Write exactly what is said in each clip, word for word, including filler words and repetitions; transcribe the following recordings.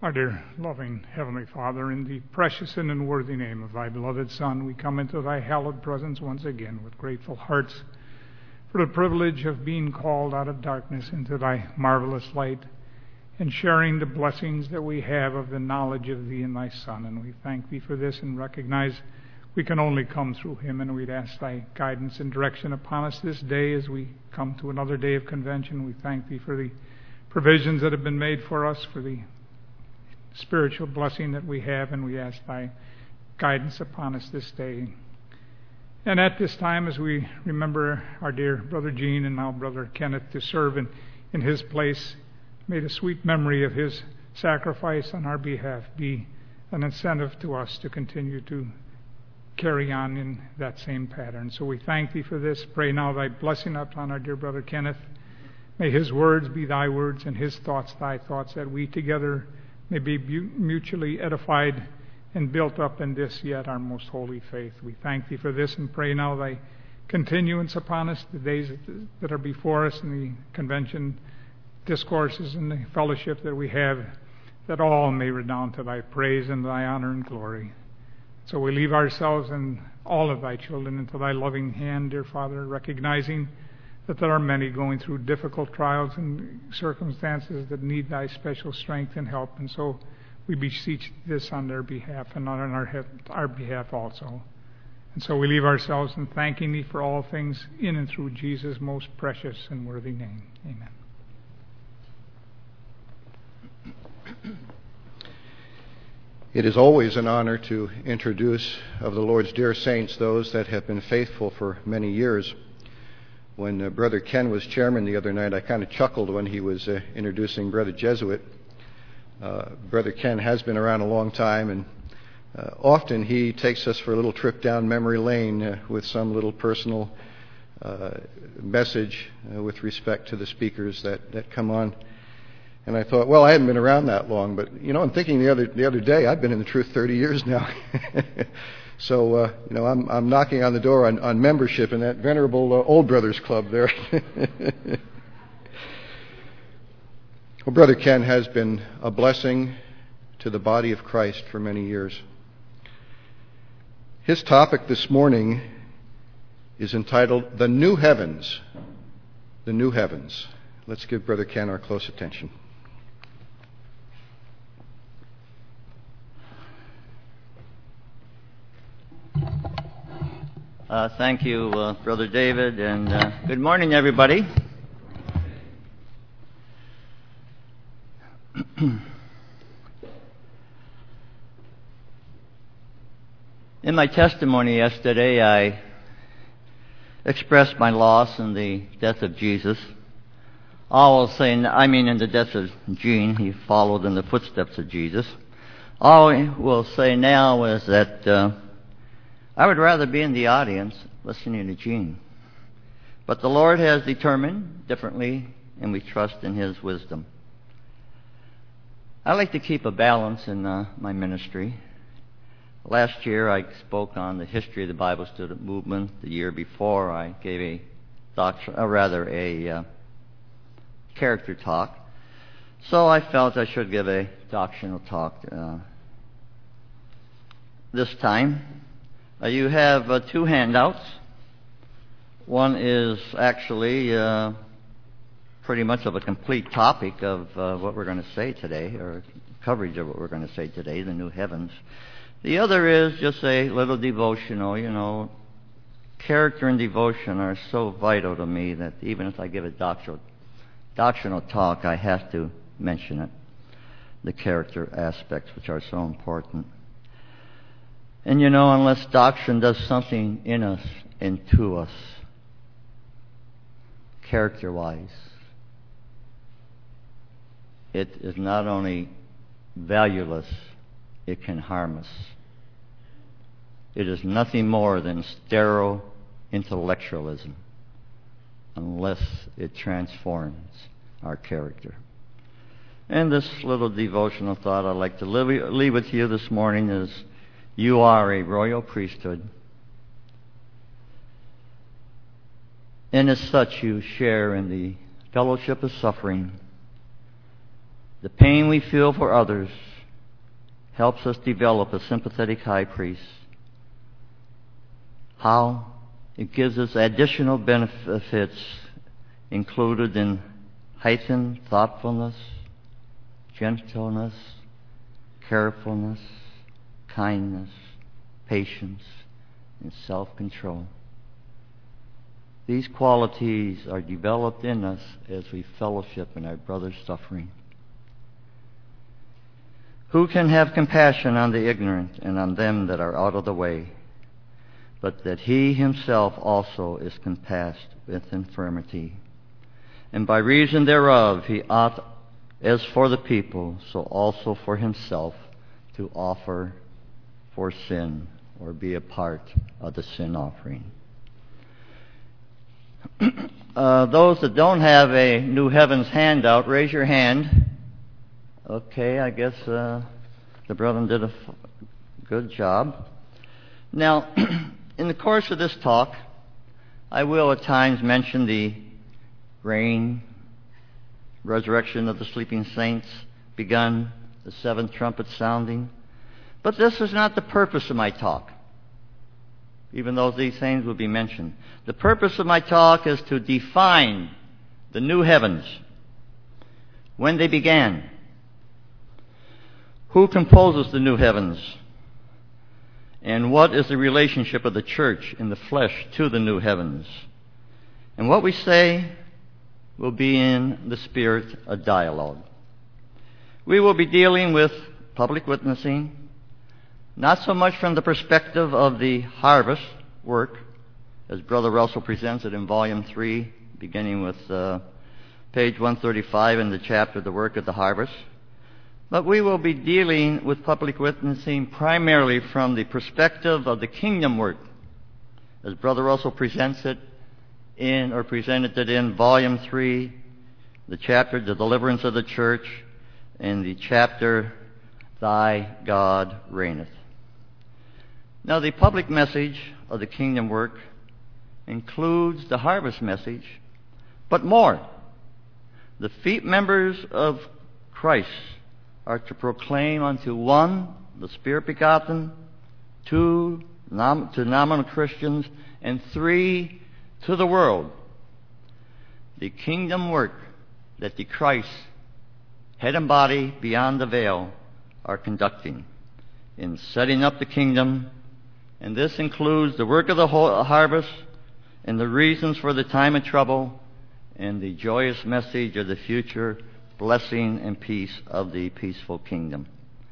Our dear, loving Heavenly Father, in the precious and unworthy name of Thy beloved Son, we come into Thy hallowed presence once again with grateful hearts for the privilege of being called out of darkness into Thy marvelous light and sharing the blessings that we have of the knowledge of Thee and Thy Son. And we thank Thee for this and recognize we can only come through Him, and we'd ask Thy guidance and direction upon us this day as we come to another day of convention. We thank Thee for the provisions that have been made for us, for the spiritual blessing that we have, and we ask Thy guidance upon us this day. And at this time, as we remember our dear Brother Gene and now Brother Kenneth to serve in, in his place, may the sweet memory of his sacrifice on our behalf be an incentive to us to continue to carry on in that same pattern. So we thank Thee for this. Pray now Thy blessing upon our dear Brother Kenneth. May his words be Thy words and his thoughts Thy thoughts, that we together may be mutually edified and built up in this yet our most holy faith. We thank Thee for this and pray now Thy continuance upon us, the days that are before us, and the convention discourses and the fellowship that we have, that all may redound to Thy praise and Thy honor and glory. So we leave ourselves and all of Thy children into Thy loving hand, dear Father, recognizing that there are many going through difficult trials and circumstances that need Thy special strength and help. And so we beseech this on their behalf and on our, our behalf also. And so we leave ourselves in thanking Thee for all things in and through Jesus' most precious and worthy name. Amen. It is always an honor to introduce of the Lord's dear saints those that have been faithful for many years. When uh, Brother Ken was chairman the other night, I kind of chuckled when he was uh, introducing Brother Jesuit. Uh, Brother Ken has been around a long time, and uh, often he takes us for a little trip down memory lane uh, with some little personal uh, message uh, with respect to the speakers that, that come on. And I thought, well, I hadn't been around that long, but, you know, I'm thinking the other the other day, I've been in the truth thirty years now. So, uh, you know, I'm I'm knocking on the door on, on membership in that venerable uh, Old Brothers Club there. Well, Brother Ken has been a blessing to the body of Christ for many years. His topic this morning is entitled, The New Heavens. The New Heavens. Let's give Brother Ken our close attention. Uh, thank you, uh, Brother David, and uh, good morning, everybody. In my testimony yesterday, I expressed my loss in the death of Jesus. All I'll say, I mean in the death of Gene, he followed in the footsteps of Jesus. All I will say now is that uh, I would rather be in the audience listening to Gene. But the Lord has determined differently, and we trust in His wisdom. I like to keep a balance in uh, my ministry. Last year I spoke on the history of the Bible student movement. The year before I gave a doctrine, or rather a uh, character talk. So I felt I should give a doctrinal talk uh, this time. Uh, you have uh, two handouts. One is actually uh, pretty much of a complete topic of uh, what we're going to say today, or coverage of what we're going to say today, the new heavens. The other is just a little devotional. You know, character and devotion are so vital to me that even if I give a doctrinal, doctrinal talk, I have to mention it, the character aspects which are so important. And you know, unless doctrine does something in us and to us, character-wise, it is not only valueless, it can harm us. It is nothing more than sterile intellectualism unless it transforms our character. And this little devotional thought I'd like to leave with you this morning is, you are a royal priesthood, and as such you share in the fellowship of suffering, the pain we feel for others, helps us develop a sympathetic high priest. How? It gives us additional benefits included in heightened thoughtfulness, gentleness, carefulness, kindness, patience, and self-control. These qualities are developed in us as we fellowship in our brother's suffering. Who can have compassion on the ignorant and on them that are out of the way, but that he himself also is compassed with infirmity? And by reason thereof he ought, as for the people, so also for himself, to offer for sin, or be a part of the sin offering. uh, those that don't have a New Heavens handout, raise your hand. Okay, I guess uh, the brethren did a f- good job. Now, in the course of this talk, I will at times mention the reign, resurrection of the sleeping saints, begun, the seventh trumpet sounding. But this is not the purpose of my talk, even though these things will be mentioned. The purpose of my talk is to define the new heavens, when they began, who composes the new heavens, and what is the relationship of the church in the flesh to the new heavens. And what we say will be in the spirit of dialogue. We will be dealing with public witnessing, not so much from the perspective of the harvest work, as Brother Russell presents it in Volume three, beginning with uh, page one thirty-five in the chapter, The Work of the Harvest. But we will be dealing with public witnessing primarily from the perspective of the kingdom work, as Brother Russell presents it in, or presented it in Volume three, the chapter, The Deliverance of the Church, and the chapter, Thy God Reigneth. Now, the public message of the kingdom work includes the harvest message, but more. The feet members of Christ are to proclaim unto one, the Spirit begotten, two, nom- to nominal Christians, and three, to the world, the kingdom work that the Christ, head and body beyond the veil, are conducting in setting up the kingdom. And this includes the work of the harvest and the reasons for the time of trouble and the joyous message of the future blessing and peace of the peaceful kingdom.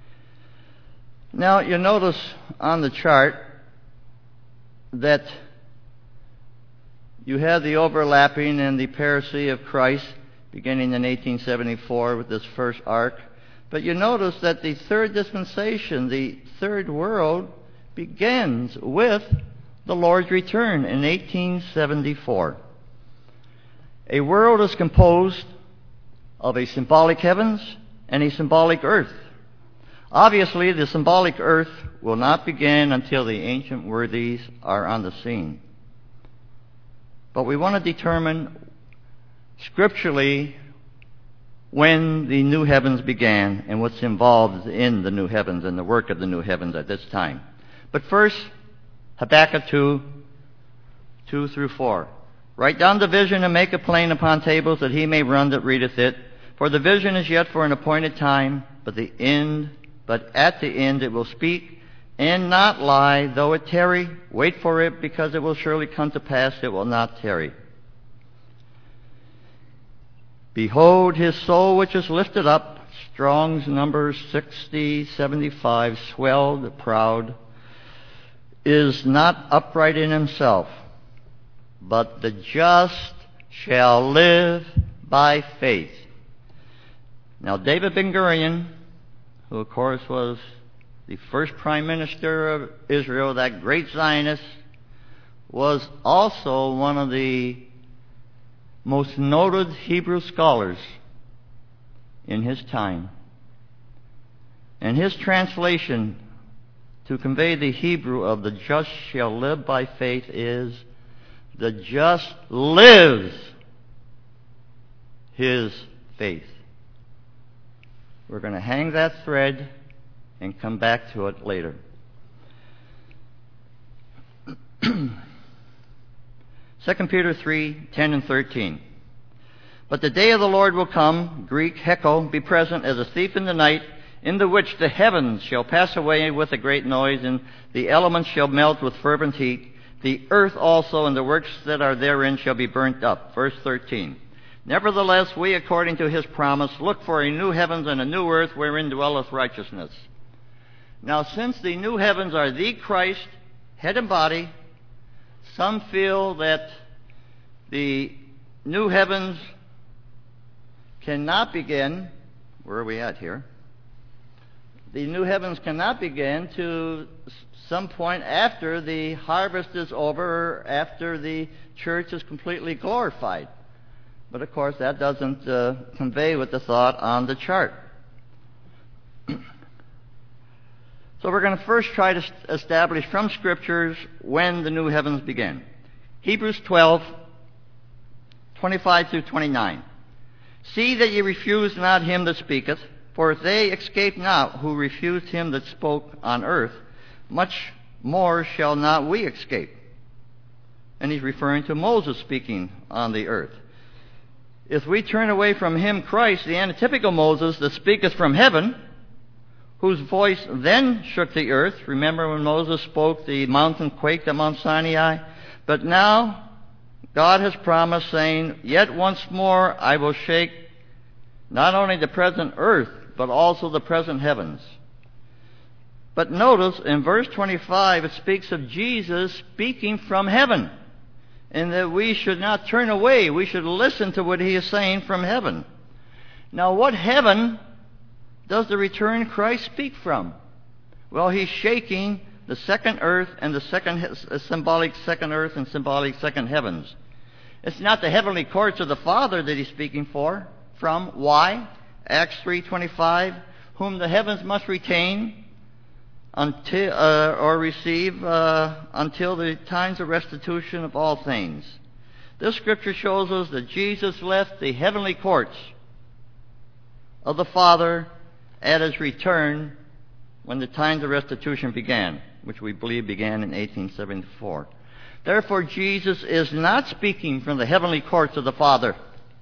Now, you'll notice on the chart that you have the overlapping and the parousia of Christ beginning in eighteen seventy-four with this first ark. But you notice that the third dispensation, the third world, begins with the Lord's return in eighteen seventy-four. A world is composed of a symbolic heavens and a symbolic earth. Obviously, the symbolic earth will not begin until the ancient worthies are on the scene. But we want to determine scripturally when the new heavens began and what's involved in the new heavens and the work of the new heavens at this time. But first, Habakkuk two, two through four. Write down the vision and make it plain upon tables, that he may run that readeth it. For the vision is yet for an appointed time, but the end, but at the end it will speak, and not lie, though it tarry. Wait for it, because it will surely come to pass, it will not tarry. Behold, his soul which is lifted up, Strong's number sixty seventy-five, swelled, proud, is not upright in himself, but the just shall live by faith. Now, David Ben-Gurion, who of course was the first prime minister of Israel, that great Zionist, was also one of the most noted Hebrew scholars in his time. And his translation to convey the Hebrew of the just shall live by faith is, the just lives his faith. We're going to hang that thread and come back to it later. Second Peter three, ten and thirteen. But the day of the Lord will come, Greek, heko, be present as a thief in the night, in the which the heavens shall pass away with a great noise, and the elements shall melt with fervent heat. The earth also and the works that are therein shall be burnt up. Verse thirteen. Nevertheless, we, according to his promise, look for a new heavens and a new earth wherein dwelleth righteousness. Now, since the new heavens are the Christ, head and body, some feel that the new heavens cannot begin. Where are we at here? The new heavens cannot begin to some point after the harvest is over, or after the church is completely glorified. But of course, that doesn't uh, convey with the thought on the chart. So we're going to first try to establish from Scriptures when the new heavens began. Hebrews twelve, twenty-five through twenty-nine. See that ye refuse not him that speaketh, for if they escape not who refused him that spoke on earth, much more shall not we escape. And he's referring to Moses speaking on the earth. If we turn away from him, Christ, the antitypical Moses that speaketh from heaven, whose voice then shook the earth. Remember when Moses spoke, the mountain quaked at Mount Sinai? But now God has promised, saying, yet once more I will shake not only the present earth, but also the present heavens. But notice in verse twenty-five, it speaks of Jesus speaking from heaven, and that we should not turn away. We should listen to what he is saying from heaven. Now, what heaven does the returned Christ speak from? Well, he's shaking the second earth and the second symbolic second earth and symbolic second heavens. It's not the heavenly courts of the Father that he's speaking for from. Why? Acts three twenty-five, whom the heavens must retain until uh, or receive uh, until the times of restitution of all things. This scripture shows us that Jesus left the heavenly courts of the Father at his return when the times of restitution began, which we believe began in eighteen seventy-four. Therefore, Jesus is not speaking from the heavenly courts of the Father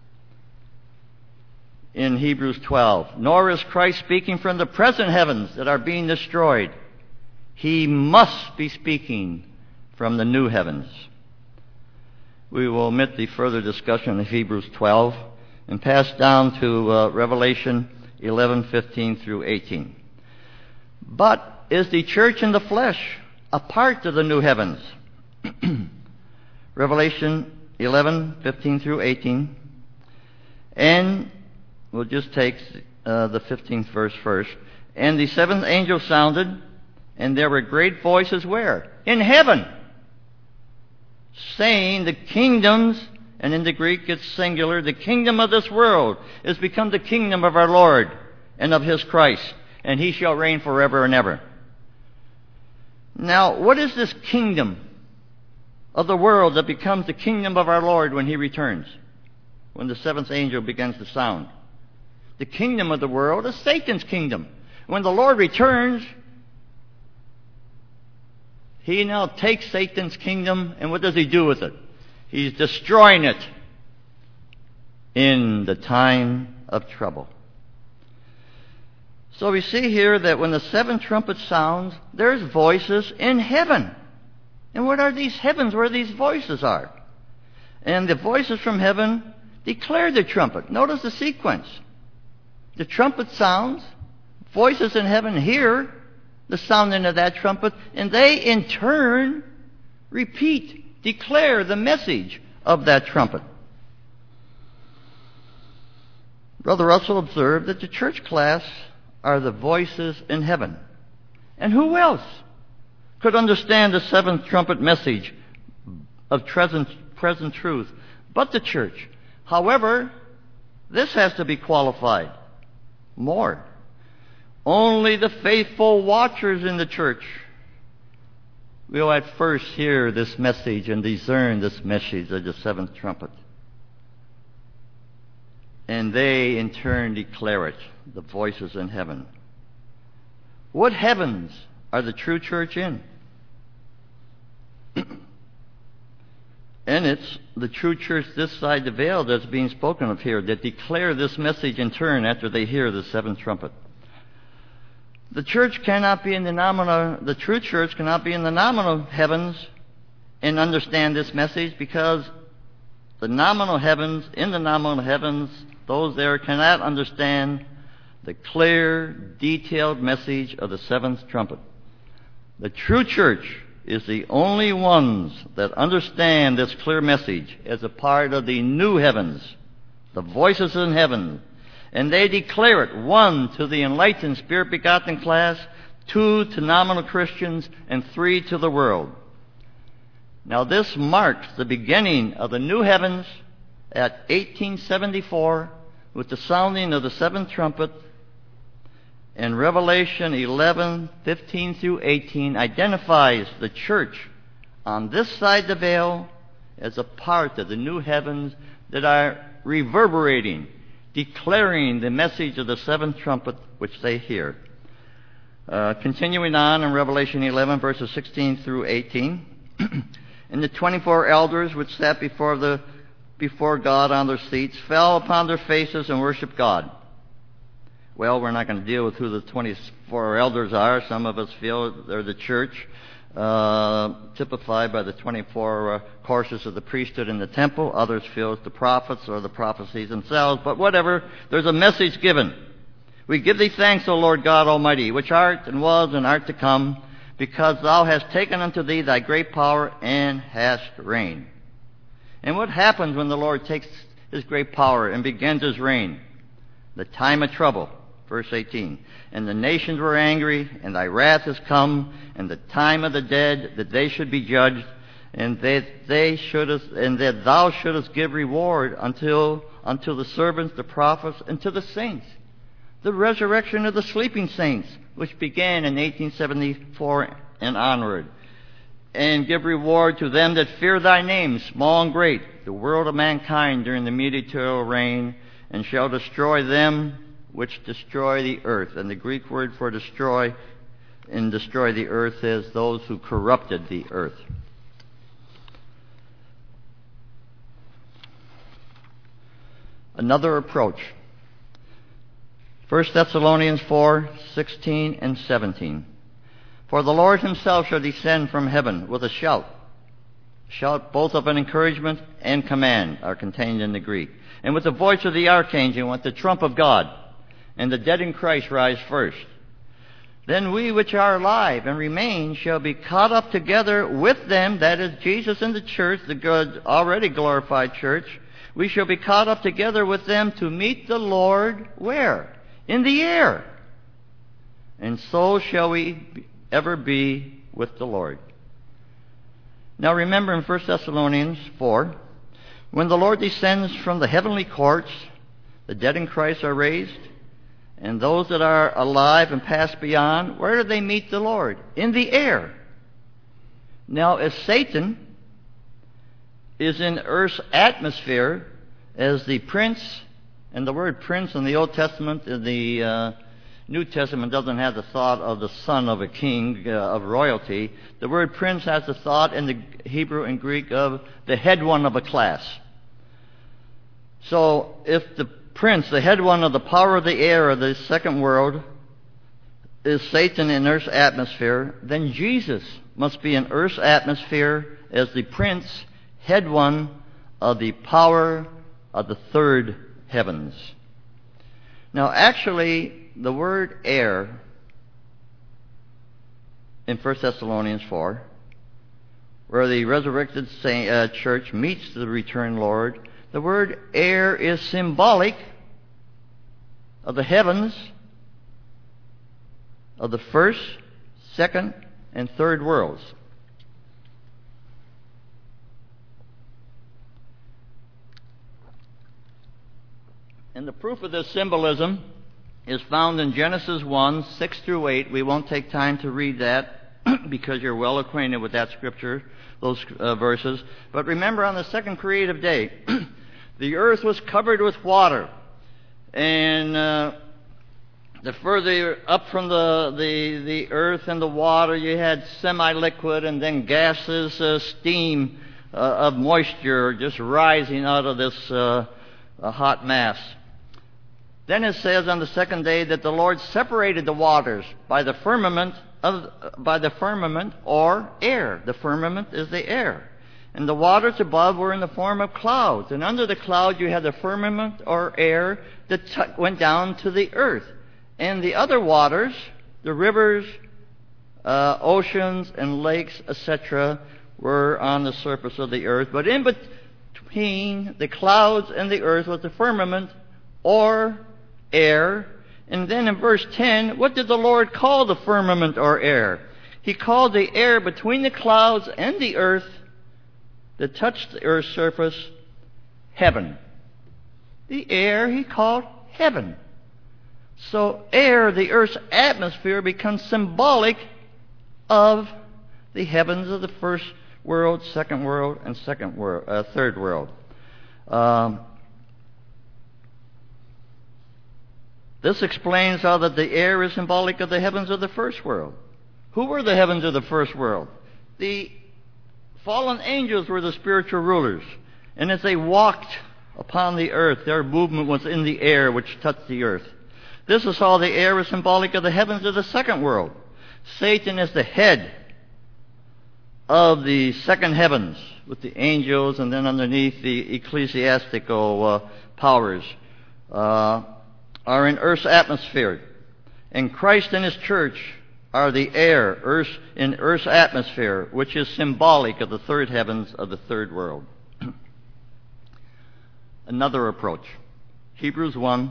in Hebrews twelve, nor is Christ speaking from the present heavens that are being destroyed. He must be speaking from the new heavens. We will omit the further discussion of Hebrews twelve and pass down to uh, Revelation eleven fifteen through eighteen. But is the church in the flesh a part of the new heavens? Revelation eleven fifteen through eighteen. And we'll just take uh, the fifteenth verse first. And the seventh angel sounded, and there were great voices where? In heaven, saying the kingdoms, and in the Greek it's singular, the kingdom of this world is become the kingdom of our Lord and of his Christ, and he shall reign forever and ever. Now, what is this kingdom of the world that becomes the kingdom of our Lord when he returns, when the seventh angel begins to sound? The kingdom of the world is Satan's kingdom. When the Lord returns, he now takes Satan's kingdom, and what does he do with it? He's destroying it in the time of trouble. So we see here that when the seventh trumpet sounds, there's voices in heaven. And what are these heavens where these voices are? And the voices from heaven declare the trumpet. Notice the sequence. The trumpet sounds, voices in heaven hear the sounding of that trumpet, and they in turn repeat, declare the message of that trumpet. Brother Russell observed that the church class are the voices in heaven. And who else could understand the seventh trumpet message of present, present truth but the church? However, this has to be qualified more. Only the faithful watchers in the church will at first hear this message and discern this message of the seventh trumpet. And they in turn declare it, the voices in heaven. What heavens are the true church in? And it's the true church this side the veil that's being spoken of here, that declare this message in turn after they hear the seventh trumpet. The church cannot be in the nominal, the true church cannot be in the nominal heavens and understand this message, because the nominal heavens, in the nominal heavens, those there cannot understand the clear, detailed message of the seventh trumpet. The true church is the only ones that understand this clear message as a part of the new heavens, the voices in heaven. And they declare it, one, to the enlightened, Spirit-begotten class, two, to nominal Christians, and three, to the world. Now this marks the beginning of the new heavens at eighteen seventy-four with the sounding of the seventh trumpet. And Revelation eleven, fifteen through eighteen identifies the church on this side the veil as a part of the new heavens that are reverberating, declaring the message of the seventh trumpet which they hear. Uh, continuing on in Revelation eleven, verses sixteen through eighteen. And the twenty-four elders which sat before the before God on their seats fell upon their faces and worshiped God. Well, we're not going to deal with who the twenty-four elders are. Some of us feel they're the church, uh, typified by the twenty-four uh, courses of the priesthood in the temple. Others feel it's the prophets or the prophecies themselves. But whatever, there's a message given. We give thee thanks, O Lord God Almighty, which art and was and art to come, because thou hast taken unto thee thy great power and hast reigned. And what happens when the Lord takes his great power and begins his reign? The time of trouble. Verse eighteen. And the nations were angry, and thy wrath is come, and the time of the dead, that they should be judged, and that they shouldest, and that thou shouldest give reward until unto the servants, the prophets, and to the saints. The resurrection of the sleeping saints, which began in eighteen seventy-four and onward. And give reward to them that fear thy name, small and great, the world of mankind during the mediatorial reign, and shall destroy them which destroy the earth. And the Greek word for destroy and destroy the earth is those who corrupted the earth. Another approach. First Thessalonians four, sixteen and seventeen. For the Lord himself shall descend from heaven with a shout. Shout both of an encouragement and command are contained in the Greek. And with the voice of the archangel and with the trump of God. And the dead in Christ rise first. Then we which are alive and remain shall be caught up together with them, that is Jesus and the church, the good, already glorified church. We shall be caught up together with them to meet the Lord where? In the air. And so shall we ever be with the Lord. Now remember in First Thessalonians four, when the Lord descends from the heavenly courts, the dead in Christ are raised, and those that are alive and pass beyond, where do they meet the Lord? In the air. Now, as Satan is in earth's atmosphere as the prince, and the word prince in the Old Testament, in the uh, New Testament doesn't have the thought of the son of a king, uh, of royalty. The word prince has the thought in the Hebrew and Greek of the head one of a class. So, if the prince, the head one of the power of the air of the second world, is Satan in earth's atmosphere, then Jesus must be in earth's atmosphere as the prince, head one of the power of the third heavens. Now, actually, the word air in First Thessalonians four, where the resurrected saint, uh, church meets the returned Lord, the word air is symbolic of the heavens of the first, second, and third worlds. And the proof of this symbolism is found in Genesis one, six through eight. We won't take time to read that because you're well acquainted with that scripture, those uh, verses. But remember, on the second creative day, the earth was covered with water. And uh, the further up from the, the, the earth and the water, you had semi-liquid and then gases, uh, steam uh, of moisture just rising out of this uh, hot mass. Then it says on the second day that the Lord separated the waters by the firmament of, by the firmament or air. The firmament is the air. And the waters above were in the form of clouds. And under the cloud you had the firmament or air that t- went down to the earth. And the other waters, the rivers, uh, oceans, and lakes, et cetera, were on the surface of the earth. But in between the clouds and the earth was the firmament or air. And then in verse ten, what did the Lord call the firmament or air? He called the air between the clouds and the earth that touched the earth's surface heaven. The air he called heaven. So air, the earth's atmosphere, becomes symbolic of the heavens of the first world, second world, and second world, uh, third world. Um, this explains how that the air is symbolic of the heavens of the first world. Who were the heavens of the first world? The fallen angels were the spiritual rulers. And as they walked upon the earth, their movement was in the air which touched the earth. This is how the air is symbolic of the heavens of the second world. Satan is the head of the second heavens with the angels, and then underneath the ecclesiastical uh, powers uh, are in earth's atmosphere. And Christ and his church are the air earth, in earth's atmosphere, which is symbolic of the third heavens of the third world. Another approach. Hebrews one,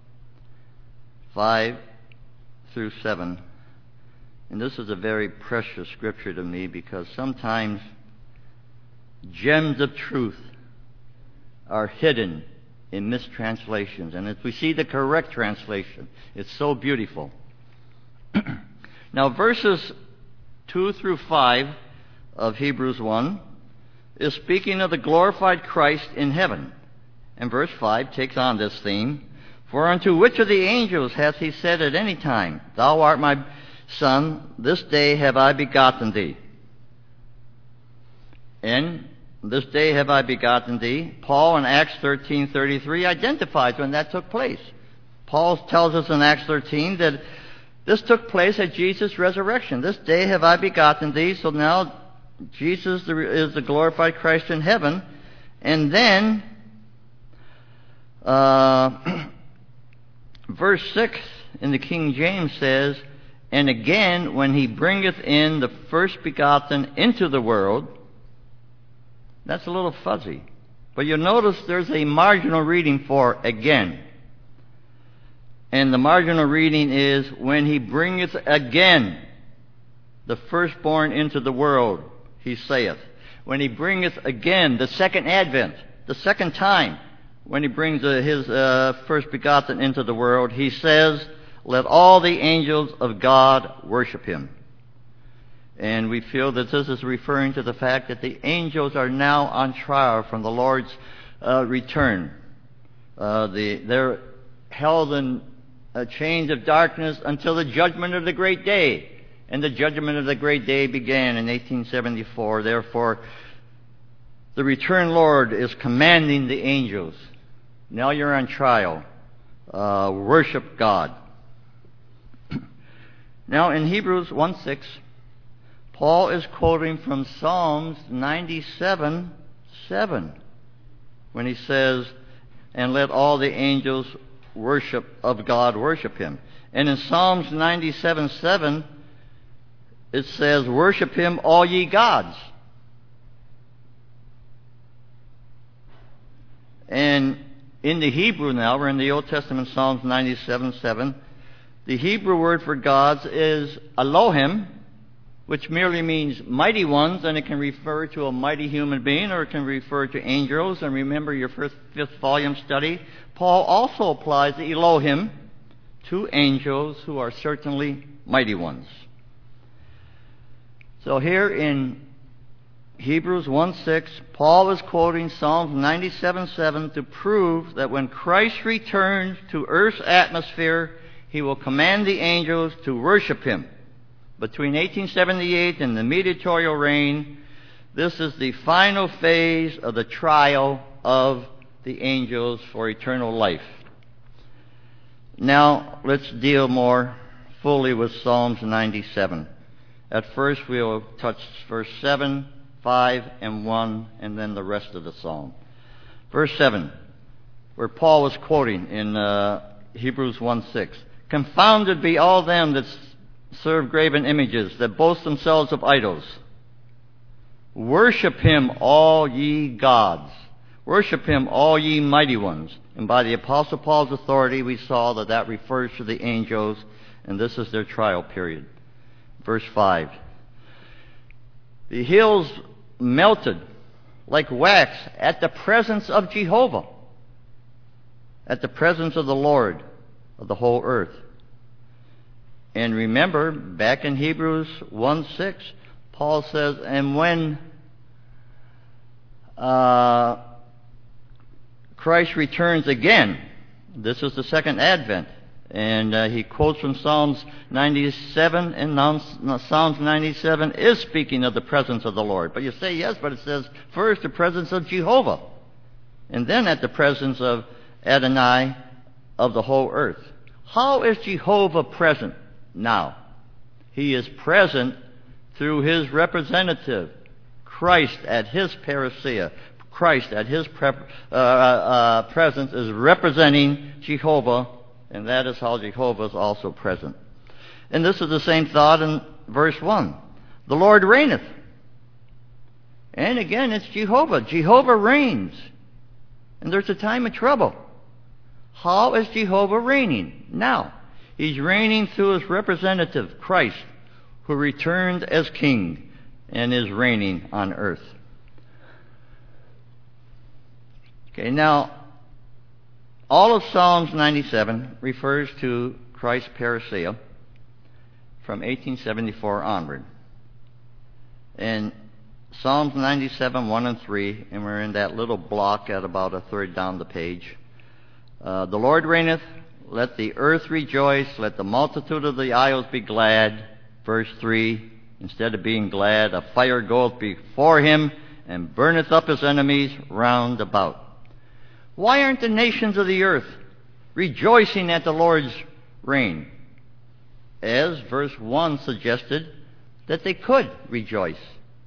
five through seven. And this is a very precious scripture to me because sometimes gems of truth are hidden in mistranslations. And if we see the correct translation, it's so beautiful. Now, verses two through five of Hebrews one is speaking of the glorified Christ in heaven. And verse five takes on this theme. For unto which of the angels hath he said at any time, Thou art my Son, this day have I begotten thee? And this day have I begotten thee. Paul in Acts thirteen thirty-three identifies when that took place. Paul tells us in Acts thirteen that this took place at Jesus' resurrection. This day have I begotten thee. So now Jesus is the glorified Christ in heaven. And then uh, verse six in the King James says, And again, when he bringeth in the first begotten into the world. That's a little fuzzy. But you'll notice there's a marginal reading for again. And the marginal reading is, when he bringeth again the firstborn into the world, he saith. When he bringeth again, the second advent, the second time, when he brings uh, his uh, first begotten into the world, he says, Let all the angels of God worship him. And we feel that this is referring to the fact that the angels are now on trial from the Lord's uh, return. Uh, the, they're held in a chains of darkness until the judgment of the great day. And the judgment of the great day began in eighteen seventy-four. Therefore, the returned Lord is commanding the angels, now you're on trial. Uh, worship God. Now in Hebrews one six, Paul is quoting from Psalms ninety-seven seven when he says, And let all the angels worship of God worship him. And in Psalms ninety-seven seven, it says, Worship him, all ye gods. And in the Hebrew now, we're in the Old Testament, Psalms ninety-seven seven, the Hebrew word for gods is Elohim, which merely means mighty ones, and it can refer to a mighty human being, or it can refer to angels. And remember your first, fifth volume study, Paul also applies the Elohim to angels who are certainly mighty ones. So here in Hebrews one six, Paul is quoting Psalms ninety-seven seven to prove that when Christ returns to earth's atmosphere, he he will command the angels to worship him. Between eighteen seventy-eight and the mediatorial reign, this is the final phase of the trial of the angels for eternal life. Now, let's deal more fully with Psalms ninety-seven. At first, we'll touch verse seven, five, and one, and then the rest of the psalm. Verse seven, where Paul was quoting in uh, Hebrews one six. Confounded be all them that serve graven images, that boast themselves of idols. Worship him, all ye gods. Worship him, all ye mighty ones. And by the Apostle Paul's authority, we saw that that refers to the angels, and this is their trial period. Verse five. The hills melted like wax at the presence of Jehovah, at the presence of the Lord of the whole earth. And remember, back in Hebrews one six, Paul says, and when uh, Christ returns again, this is the second advent, and uh, he quotes from Psalms ninety-seven, and now Psalms ninety-seven is speaking of the presence of the Lord. But you say yes, but it says first the presence of Jehovah, and then at the presence of Adonai of the whole earth. How is Jehovah present now? He is present through his representative, Christ at his parousia. Christ at his pre- uh, uh, presence is representing Jehovah, and that is how Jehovah is also present. And this is the same thought in verse one. The Lord reigneth. And again, it's Jehovah. Jehovah reigns. And there's a time of trouble. How is Jehovah reigning now? He's reigning through his representative, Christ, who returned as king and is reigning on earth. Okay, now, all of Psalms ninety-seven refers to Christ's parousia from eighteen seventy-four onward. And Psalms ninety-seven, one and three, and we're in that little block at about a third down the page. Uh, the Lord reigneth, let the earth rejoice, let the multitude of the isles be glad. Verse three, instead of being glad, a fire goeth before him, and burneth up his enemies round about. Why aren't the nations of the earth rejoicing at the Lord's reign? As verse one suggested, that they could rejoice.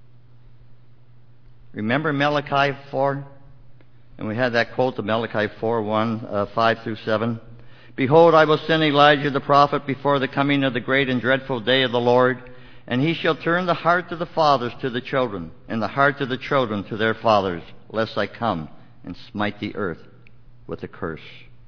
Remember Malachi four? And we had that quote of Malachi four, one, uh, five through seven. Behold, I will send Elijah the prophet before the coming of the great and dreadful day of the Lord, and he shall turn the heart of the fathers to the children, and the heart of the children to their fathers, lest I come and smite the earth with a curse.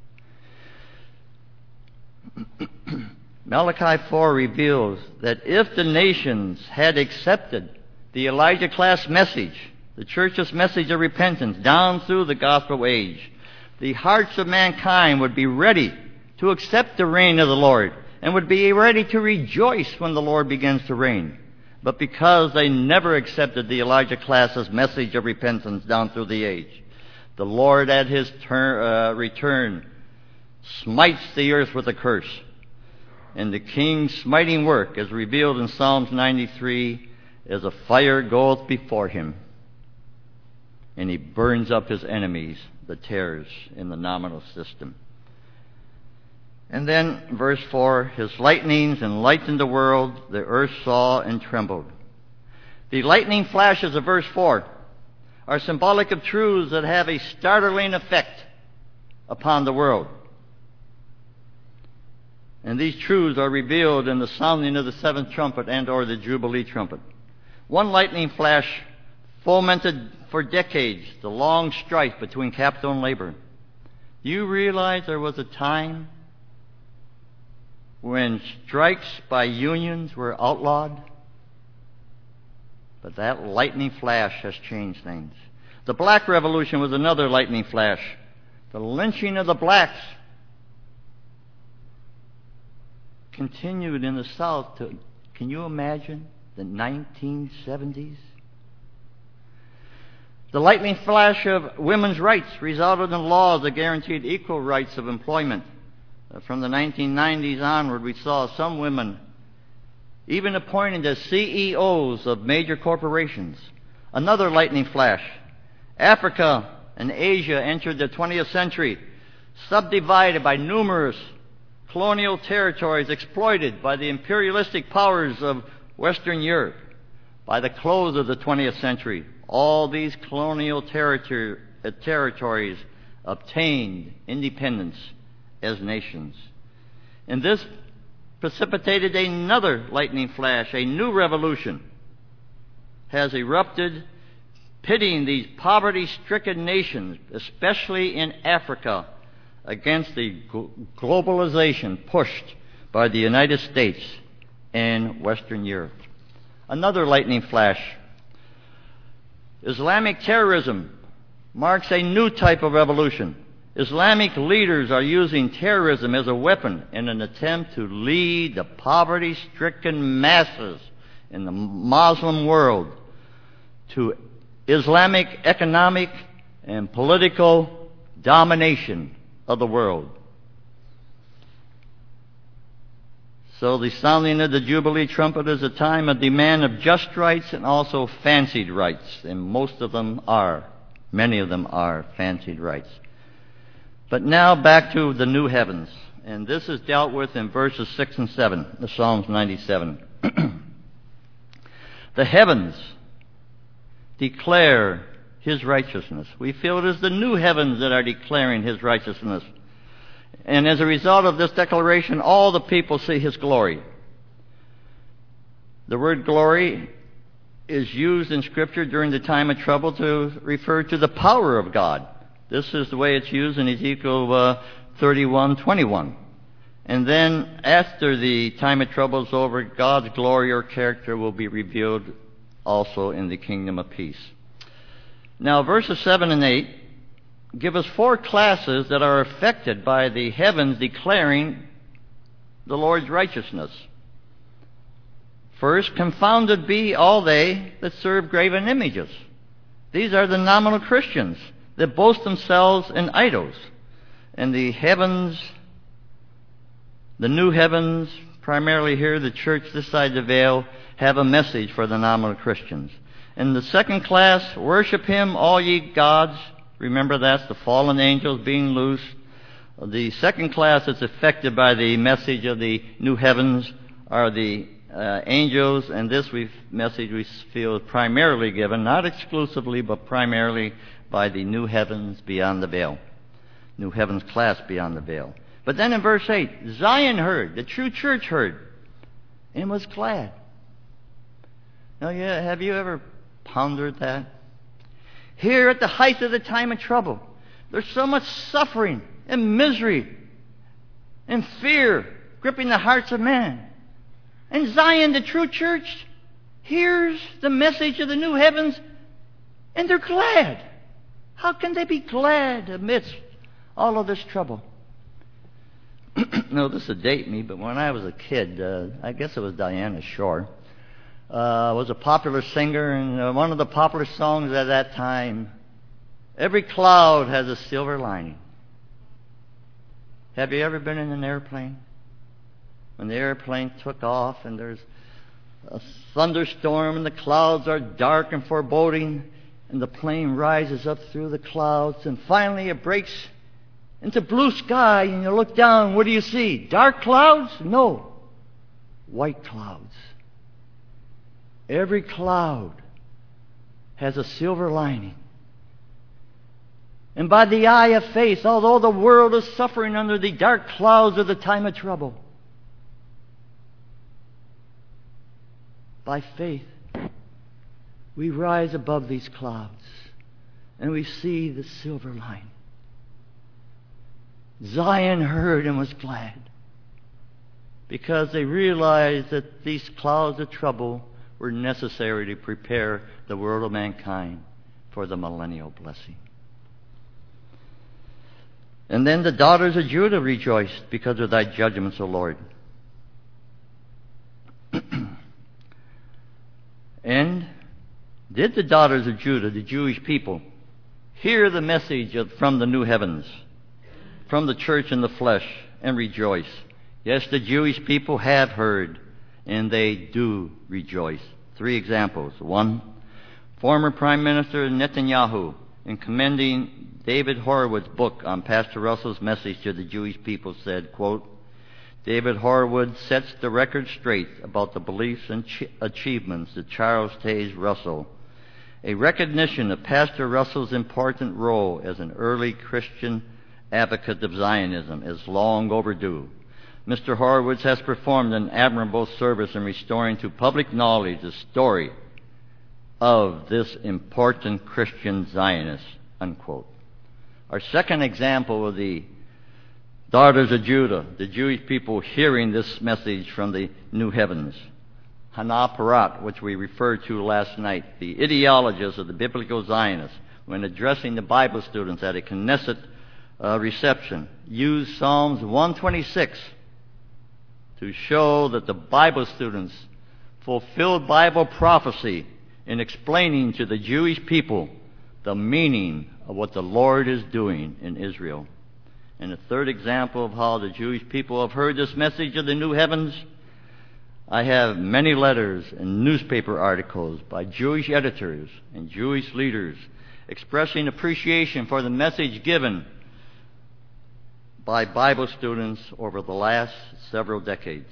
Malachi four reveals that if the nations had accepted the Elijah class message, the church's message of repentance down through the gospel age, the hearts of mankind would be ready to accept the reign of the Lord and would be ready to rejoice when the Lord begins to reign. But because they never accepted the Elijah class's message of repentance down through the age, the Lord at his turn, uh, return smites the earth with a curse. And the king's smiting work, as revealed in Psalms ninety-three, is a fire goeth before him, and he burns up his enemies, the tares in the nominal system. And then, verse four, his lightnings enlightened the world, the earth saw and trembled. The lightning flashes of verse four are symbolic of truths that have a startling effect upon the world. And these truths are revealed in the sounding of the seventh trumpet and or the Jubilee trumpet. One lightning flash fomented for decades the long strife between capital and labor. Do you realize there was a time when strikes by unions were outlawed? But that lightning flash has changed things. The Black Revolution was another lightning flash. The lynching of the blacks continued in the South to, can you imagine, the nineteen seventies? The lightning flash of women's rights resulted in laws that guaranteed equal rights of employment Uh, from the nineteen nineties onward, we saw some women even appointed as C E Os of major corporations. Another lightning flash. Africa and Asia entered the twentieth century, subdivided by numerous colonial territories exploited by the imperialistic powers of Western Europe. By the close of the twentieth century, all these colonial territory, uh, territories obtained independence as nations. And this precipitated another lightning flash. A new revolution has erupted, pitting these poverty-stricken nations, especially in Africa, against the globalization pushed by the United States and Western Europe. Another lightning flash. Islamic terrorism marks a new type of revolution. Islamic leaders are using terrorism as a weapon in an attempt to lead the poverty-stricken masses in the Muslim world to Islamic economic and political domination of the world. So the sounding of the Jubilee trumpet is a time of demand of just rights and also fancied rights, and most of them are, many of them are fancied rights. But now back to the new heavens, and this is dealt with in verses six and seven of Psalms ninety-seven. The heavens declare His righteousness. We feel it is the new heavens that are declaring His righteousness. And as a result of this declaration, all the people see His glory. The word glory is used in Scripture during the time of trouble to refer to the power of God. This is the way it's used in Ezekiel uh, thirty-one twenty-one. And then after the time of trouble is over, God's glory or character will be revealed also in the kingdom of peace. Now, verses seven and eight give us four classes that are affected by the heavens declaring the Lord's righteousness. First, confounded be all they that serve graven images. These are the nominal Christians that boast themselves in idols. And the heavens, the new heavens, primarily here, the church this side of the veil, have a message for the nominal Christians. In the second class, worship Him, all ye gods. Remember, that's the fallen angels being loosed. The second class that's affected by the message of the new heavens are the uh, angels, and this we, message we feel is primarily given, not exclusively, but primarily by the new heavens beyond the veil. New heavens class beyond the veil. But then in verse eight, Zion heard, the true church heard, and was glad. Now, yeah, have you ever pondered that? Here at the height of the time of trouble, there's so much suffering and misery and fear gripping the hearts of men. And Zion, the true church, hears the message of the new heavens, and they're glad. How can they be glad amidst all of this trouble? No, this will date me, but when I was a kid, uh, I guess it was Diana Shore, uh, was a popular singer, and uh, one of the popular songs at that time, every cloud has a silver lining. Have you ever been in an airplane? When the airplane took off and there's a thunderstorm and the clouds are dark and foreboding, and the plane rises up through the clouds, and finally it breaks into blue sky, and you look down, what do you see? Dark clouds? No. White clouds. Every cloud has a silver lining. And by the eye of faith, although the world is suffering under the dark clouds of the time of trouble, by faith, we rise above these clouds and we see the silver line. Zion heard and was glad because they realized that these clouds of trouble were necessary to prepare the world of mankind for the millennial blessing. And then the daughters of Judah rejoiced because of thy judgments, O Lord. And did the daughters of Judah, the Jewish people, hear the message of, from the new heavens, from the church in the flesh, and rejoice. Yes, the Jewish people have heard, and they do rejoice. Three examples. One, former Prime Minister Netanyahu, in commending David Horowitz' book on Pastor Russell's message to the Jewish people, said, quote, David Horowitz sets the record straight about the beliefs and ch- achievements of Charles Taze Russell. A recognition of Pastor Russell's important role as an early Christian advocate of Zionism is long overdue. Mister Horowitz has performed an admirable service in restoring to public knowledge the story of this important Christian Zionist, unquote. Our second example of the daughters of Judah, the Jewish people hearing this message from the new heavens. Hannah Parat, which we referred to last night, the ideologist of the biblical Zionists, when addressing the Bible students at a Knesset uh, reception, used Psalms one twenty-six to show that the Bible students fulfilled Bible prophecy in explaining to the Jewish people the meaning of what the Lord is doing in Israel. And a third example of how the Jewish people have heard this message of the new heavens, I have many letters and newspaper articles by Jewish editors and Jewish leaders expressing appreciation for the message given by Bible students over the last several decades.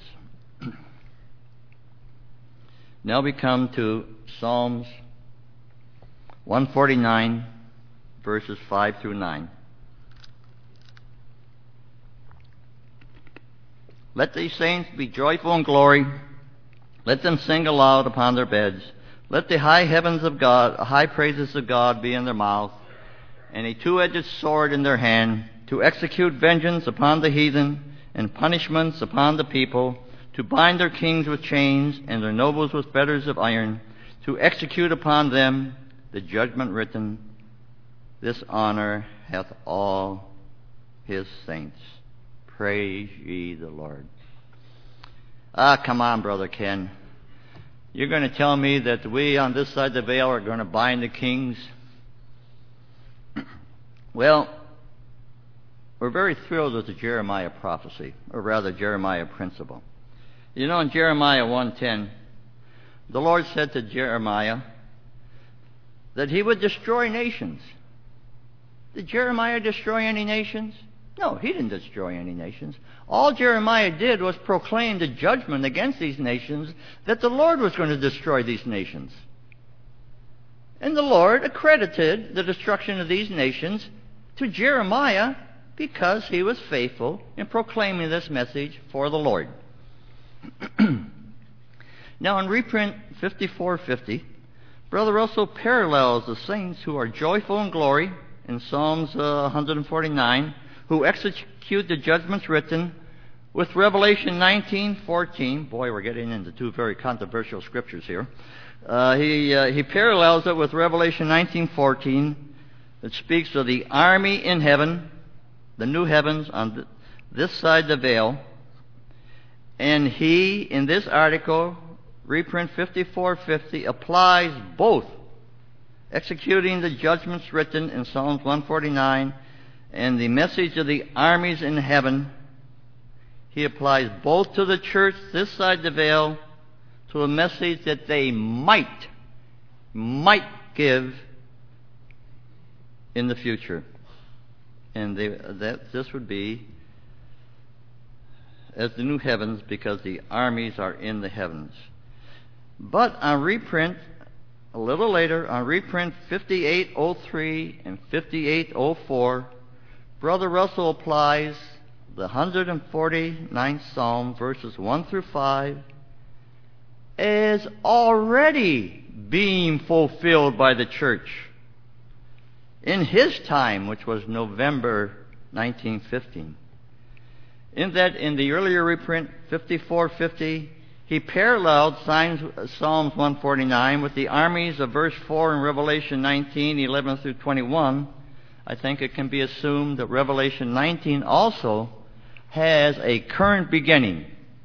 Now we come to Psalms one forty-nine, verses five through nine. Let these saints be joyful in glory. Let them sing aloud upon their beds. Let the high heavens of God, high praises of God be in their mouth, and a two-edged sword in their hand, to execute vengeance upon the heathen, and punishments upon the people, to bind their kings with chains, and their nobles with fetters of iron, to execute upon them the judgment written. This honor hath all his saints. Praise ye the Lord. Ah, come on, Brother Ken. You're going to tell me that we on this side of the veil are going to bind the kings? Well, we're very thrilled with the Jeremiah prophecy, or rather Jeremiah principle. You know, in Jeremiah one ten, the Lord said to Jeremiah that he would destroy nations. Did Jeremiah destroy any nations? No, he didn't destroy any nations. All Jeremiah did was proclaim the judgment against these nations, that the Lord was going to destroy these nations. And the Lord accredited the destruction of these nations to Jeremiah because he was faithful in proclaiming this message for the Lord. Now in reprint fifty-four fifty, Brother Russell parallels the saints who are joyful in glory in Psalms uh, one forty-nine, who execute the judgments written, with Revelation nineteen fourteen. Boy, we're getting into two very controversial scriptures here. Uh, he uh, he parallels it with Revelation nineteen fourteen, that speaks of the army in heaven, the new heavens on th- this side the veil. And he, in this article, reprint fifty-four fifty, applies both executing the judgments written in Psalms one forty-nine and the message of the armies in heaven. He applies both to the church this side the veil, to a message that they might, might give in the future. And they, that this would be as the new heavens, because the armies are in the heavens. But on reprint, a little later, on reprint fifty-eight oh three and fifty-eight oh four, Brother Russell applies the one forty-ninth Psalm, verses one through five, as already being fulfilled by the church in his time, which was November nineteen fifteen. In that, in the earlier reprint, fifty-four fifty, he paralleled Psalms one forty-nine with the armies of verse four in Revelation nineteen, eleven through twenty-one. I think it can be assumed that Revelation nineteen also has a current beginning.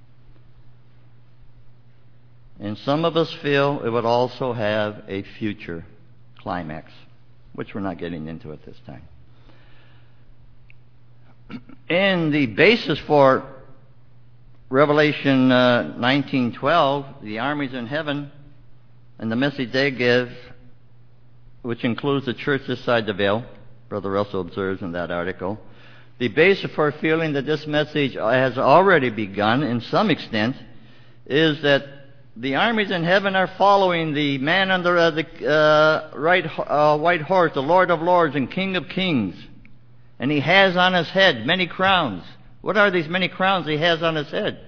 And some of us feel it would also have a future climax, which we're not getting into at this time. in the basis for Revelation uh, nineteen twelve, the armies in heaven, and the message they give, which includes the church this side the veil, Brother Russell observes in that article, the basis for feeling that this message has already begun in some extent is that the armies in heaven are following the man on the, uh, the uh, right, uh, white horse, the Lord of Lords and King of Kings. And he has on his head many crowns. What are these many crowns he has on his head?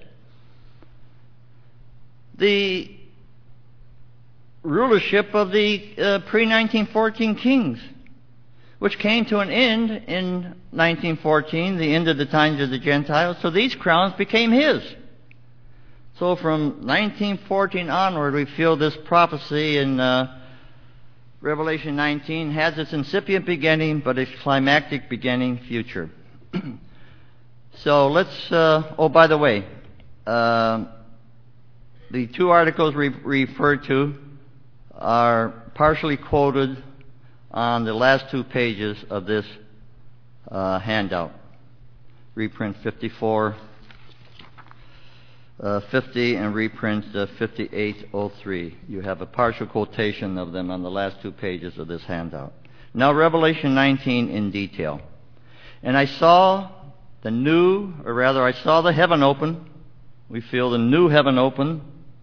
The rulership of the uh, pre nineteen fourteen kings, which came to an end in nineteen fourteen, the end of the times of the Gentiles. So these crowns became his. So from nineteen fourteen onward, we feel this prophecy in uh, Revelation nineteen has its incipient beginning, but its climactic beginning future. So let's, uh, oh, by the way, uh, the two articles we referred to are partially quoted on the last two pages of this uh, handout. Reprint fifty-four fifty and reprint uh, fifty-eight oh three. You have a partial quotation of them on the last two pages of this handout. Now Revelation nineteen in detail. And I saw the new, or rather I saw the heaven open. We feel the new heaven open.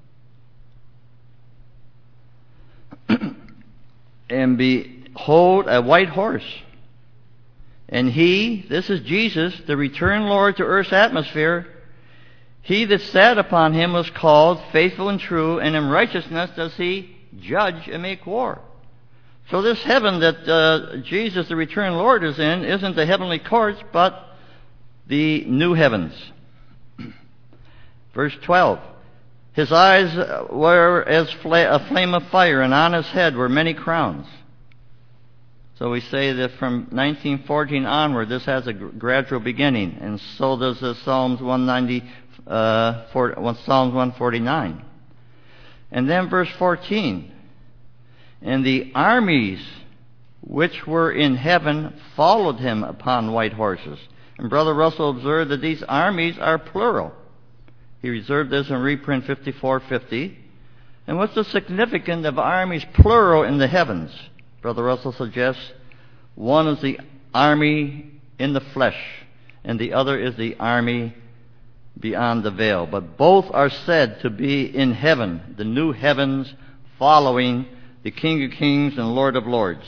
And behold, a white horse. And he, this is Jesus, the returned Lord to earth's atmosphere, he that sat upon him was called Faithful and True, and in righteousness does he judge and make war. So this heaven that uh, Jesus, the returned Lord, is in isn't the heavenly courts, but the new heavens. Verse twelve. His eyes were as a flame of fire, and on his head were many crowns. So we say that from nineteen fourteen onward, this has a gradual beginning, and so does the Psalms one ninety, uh, for, Psalms one forty-nine. And then verse fourteen. And the armies which were in heaven followed him upon white horses. And Brother Russell observed that these armies are plural. He reserved this in reprint fifty-four fifty. And what's the significance of armies plural in the heavens? Brother Russell suggests one is the army in the flesh, and the other is the army beyond the veil. But both are said to be in heaven, the new heavens following the King of Kings and Lord of Lords.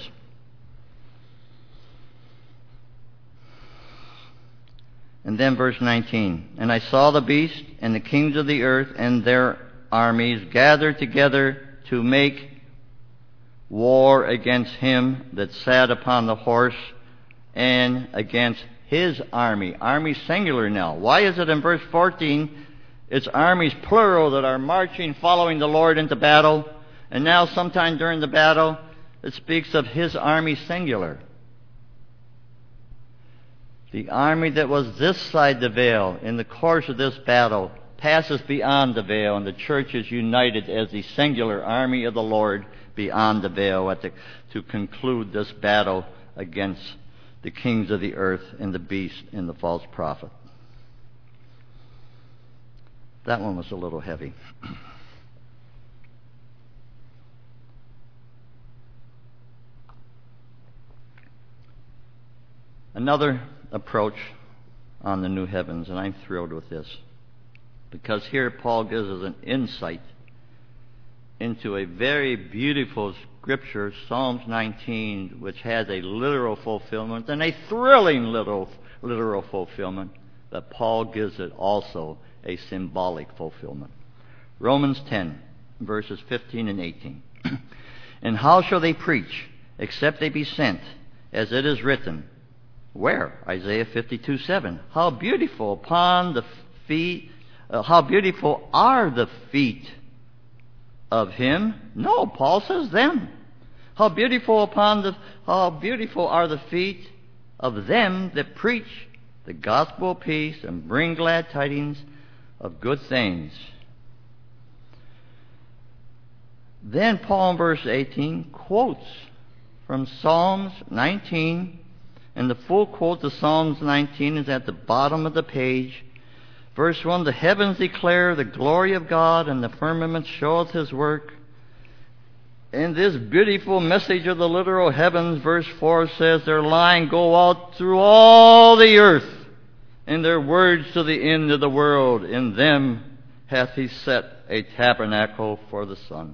And then verse nineteen. And I saw the beast and the kings of the earth and their armies gathered together to make war against him that sat upon the horse and against his army. Army singular now. Why is it in verse fourteen it's armies plural that are marching, following the Lord into battle, and now sometime during the battle it speaks of his army singular? The army that was this side the veil in the course of this battle passes beyond the veil, and the church is united as the singular army of the Lord beyond the veil at the, to conclude this battle against the kings of the earth and the beast and the false prophet. That one was a little heavy. Another approach on the new heavens, and I'm thrilled with this, because here Paul gives us an insight into a very beautiful scripture, Psalms nineteen, which has a literal fulfillment and a thrilling literal, literal fulfillment, but Paul gives it also a symbolic fulfillment. Romans ten, verses fifteen and eighteen. And how shall they preach, except they be sent, as it is written? Where? Isaiah fifty-two seven. How beautiful upon the feet, uh, how beautiful are the feet of him. No, Paul says them. How beautiful upon the, how beautiful are the feet of them that preach the gospel of peace and bring glad tidings of good things. Then Paul in verse eighteen quotes from Psalms nineteen And the full quote to Psalms nineteen is at the bottom of the page. Verse one, the heavens declare the glory of God, and the firmament showeth his work. In this beautiful message of the literal heavens, verse four says, their line go out through all the earth, and their words to the end of the world. In them hath he set a tabernacle for the sun.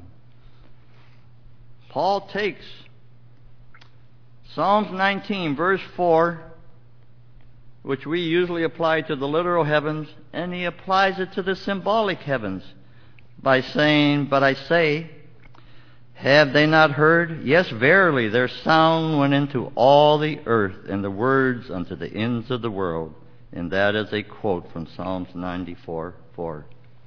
Paul takes Psalms nineteen, verse four, which we usually apply to the literal heavens, and he applies it to the symbolic heavens by saying, but I say, have they not heard? Yes, verily, their sound went into all the earth, and the words unto the ends of the world. And that is a quote from Psalms ninety-four, four.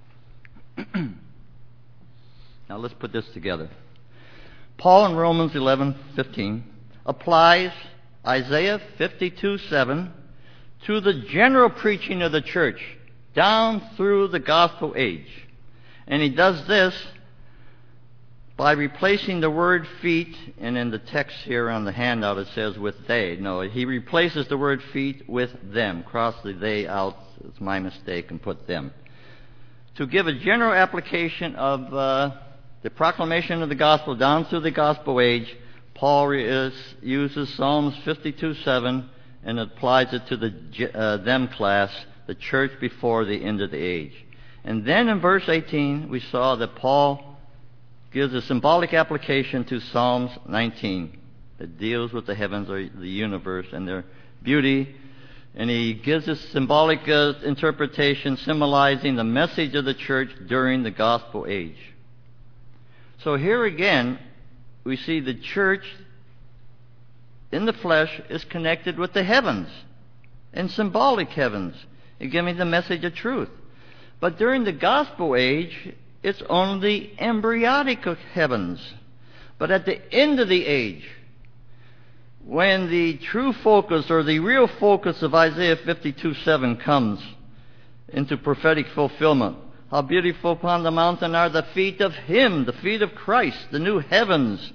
Now let's put this together. Paul in Romans eleven, fifteen applies Isaiah fifty-two, seven to the general preaching of the church down through the gospel age. And he does this by replacing the word feet, and in the text here on the handout it says with they. No, he replaces the word feet with them. Cross the they out. It's my mistake, and put them. To give a general application of uh, the proclamation of the gospel down through the gospel age, Paul is, uses Psalms fifty-two, seven and applies it to the uh, them class, the church before the end of the age. And then in verse eighteen, we saw that Paul gives a symbolic application to Psalms nineteen that deals with the heavens or the universe and their beauty. And he gives a symbolic uh, interpretation symbolizing the message of the church during the gospel age. So here again, we see the church in the flesh is connected with the heavens, and symbolic heavens, and giving the message of truth. But during the gospel age, it's only the embryonic heavens. But at the end of the age, when the true focus or the real focus of Isaiah fifty-two, seven comes into prophetic fulfillment, how beautiful upon the mountain are the feet of Him, the feet of Christ, the new heavens.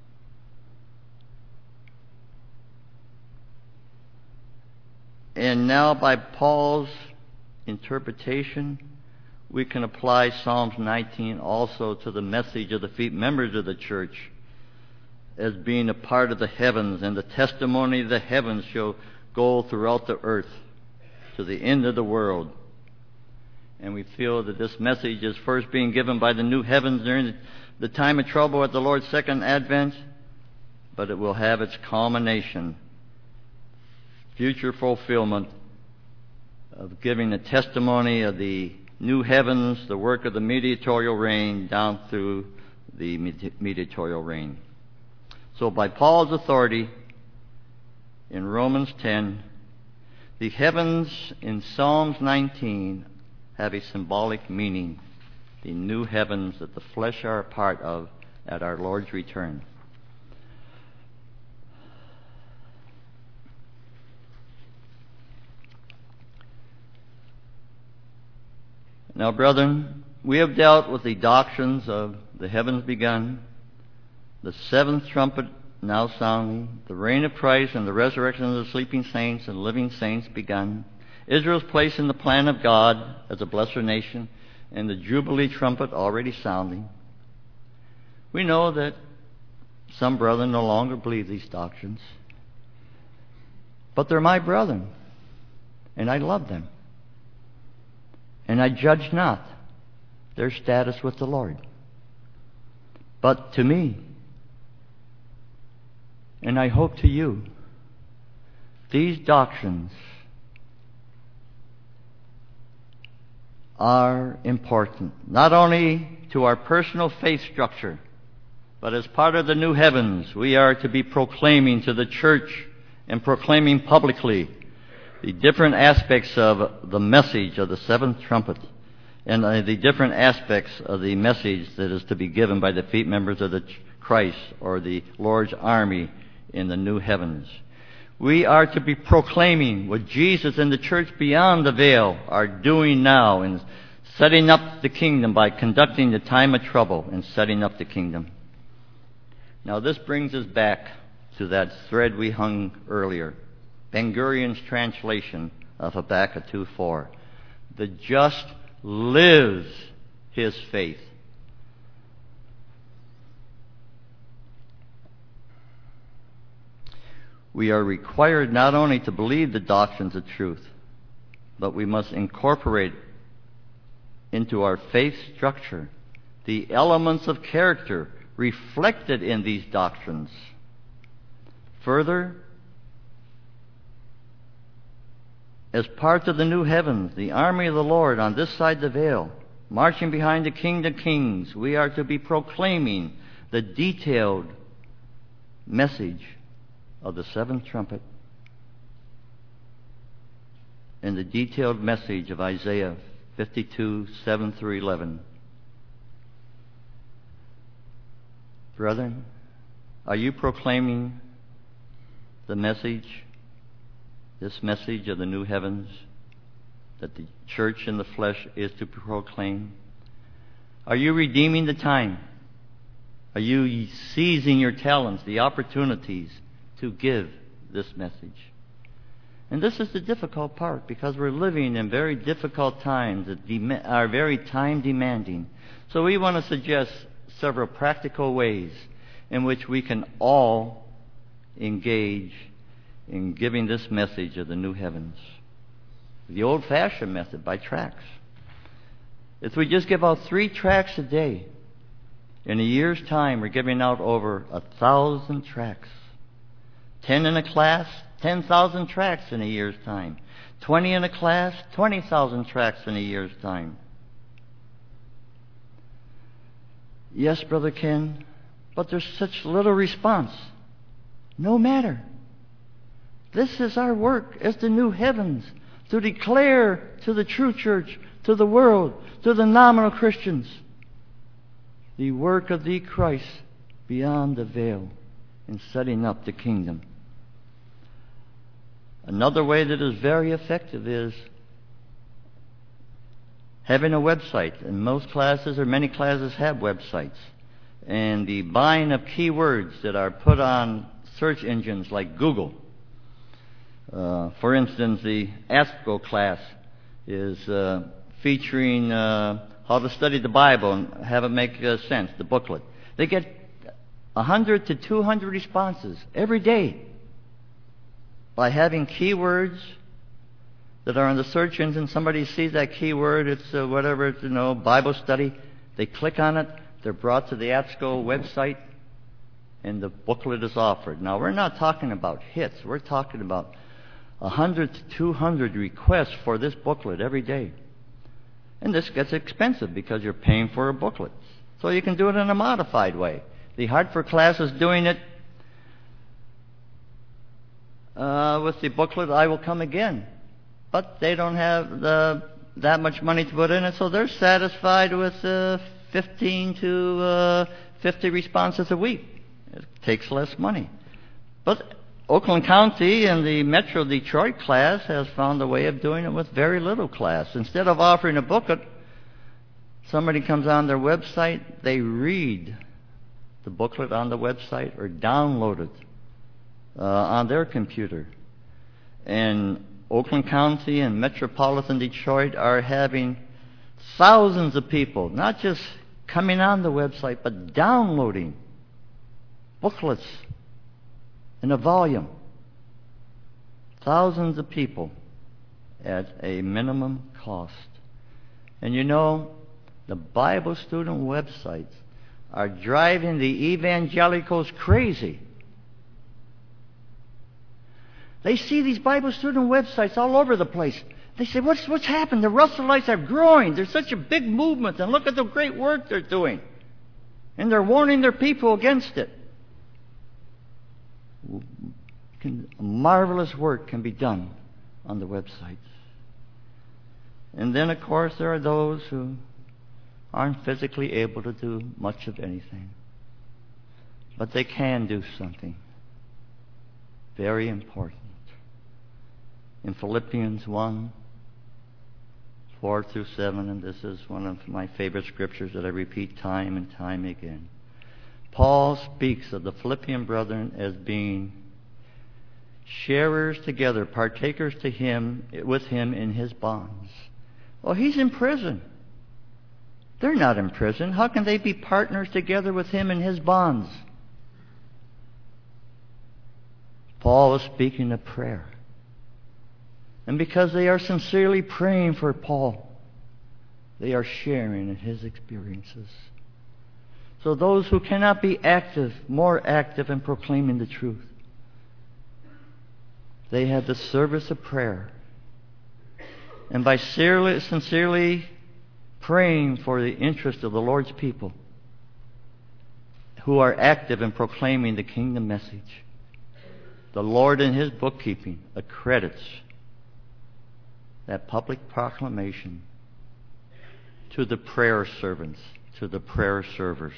And now by Paul's interpretation, we can apply Psalms nineteen also to the message of the feet members of the church as being a part of the heavens, and the testimony of the heavens shall go throughout the earth to the end of the world. And we feel that this message is first being given by the new heavens during the time of trouble at the Lord's second advent, but it will have its culmination, future fulfillment of giving a testimony of the new heavens, the work of the mediatorial reign down through the mediatorial reign. So by Paul's authority in Romans ten, the heavens in Psalms nineteen have a symbolic meaning, the new heavens that the flesh are a part of at our Lord's return. Now, brethren, we have dealt with the doctrines of the heavens begun, the seventh trumpet now sounding, the reign of Christ and the resurrection of the sleeping saints and living saints begun, Israel's place in the plan of God as a blessed nation, and the Jubilee trumpet already sounding. We know that some brethren no longer believe these doctrines, but they're my brethren, and I love them. And I judge not their status with the Lord. But to me, and I hope to you, these doctrines are important, not only to our personal faith structure, but as part of the new heavens, we are to be proclaiming to the church and proclaiming publicly the different aspects of the message of the seventh trumpet, and uh, the different aspects of the message that is to be given by the feet members of the ch- Christ or the Lord's army in the new heavens. We are to be proclaiming what Jesus and the church beyond the veil are doing now in setting up the kingdom by conducting the time of trouble and setting up the kingdom. Now this brings us back to that thread we hung earlier. Ben-Gurion's translation of Habakkuk two four. The just lives his faith. We are required not only to believe the doctrines of truth, but we must incorporate into our faith structure the elements of character reflected in these doctrines. Further, as part of the new heavens, the army of the Lord on this side the veil, marching behind the King of Kings, we are to be proclaiming the detailed message of the seventh trumpet and the detailed message of Isaiah fifty-two, seven through eleven. Brethren, are you proclaiming the message, this message of the new heavens that the church in the flesh is to proclaim? Are you redeeming the time? Are you seizing your talents, the opportunities to give this message? And this is the difficult part, because we're living in very difficult times that dem- are very time demanding. So we want to suggest several practical ways in which we can all engage in giving this message of the new heavens. The old-fashioned method, by tracts. If we just give out three tracts a day, in a year's time we're giving out over a thousand tracts. Ten in a class, ten thousand tracts in a year's time. Twenty in a class, twenty thousand tracts in a year's time. Yes, Brother Ken, but there's such little response. No matter. This is our work as the new heavens, to declare to the true church, to the world, to the nominal Christians, the work of the Christ beyond the veil in setting up the kingdom. Another way that is very effective is having a website. And most classes, or many classes, have websites. And the buying of keywords that are put on search engines like Google. Uh, for instance, the ASCO class is uh, featuring uh, how to study the Bible and have it make uh, sense, the booklet. They get one hundred to two hundred responses every day by having keywords that are on the search engine. Somebody sees that keyword, it's uh, whatever, it's, you know, Bible study. They click on it, they're brought to the ASCO website, and the booklet is offered. Now, we're not talking about hits. We're talking about one hundred to two hundred requests for this booklet every day. And this gets expensive because you're paying for a booklet. So you can do it in a modified way. The Hartford class is doing it uh, with the booklet, I Will Come Again. But they don't have the, that much money to put in it, so they're satisfied with uh, fifteen to uh, fifty responses a week. It takes less money. But Oakland County and the Metro Detroit class has found a way of doing it with very little class. Instead of offering a booklet, somebody comes on their website, they read the booklet on the website or download it uh, on their computer. And Oakland County and Metropolitan Detroit are having thousands of people, not just coming on the website, but downloading booklets in a volume. Thousands of people at a minimum cost. And you know, the Bible student websites are driving the evangelicals crazy. They see these Bible student websites all over the place. They say, what's, what's happened? The Russellites are growing. There's such a big movement, and look at the great work they're doing. And they're warning their people against it. Can, marvelous work can be done on the websites. And then, of course, there are those who aren't physically able to do much of anything. But they can do something very important. In Philippians one, four through seven, and this is one of my favorite scriptures that I repeat time and time again. Paul speaks of the Philippian brethren as being sharers together, partakers to him, with him in his bonds. Well, he's in prison. They're not in prison. How can they be partners together with him in his bonds? Paul is speaking of prayer. And because they are sincerely praying for Paul, they are sharing in his experiences. So those who cannot be active, more active in proclaiming the truth, they have the service of prayer. And by sincerely, sincerely praying for the interest of the Lord's people who are active in proclaiming the kingdom message, the Lord in his bookkeeping accredits that public proclamation to the prayer servants, to the prayer servers.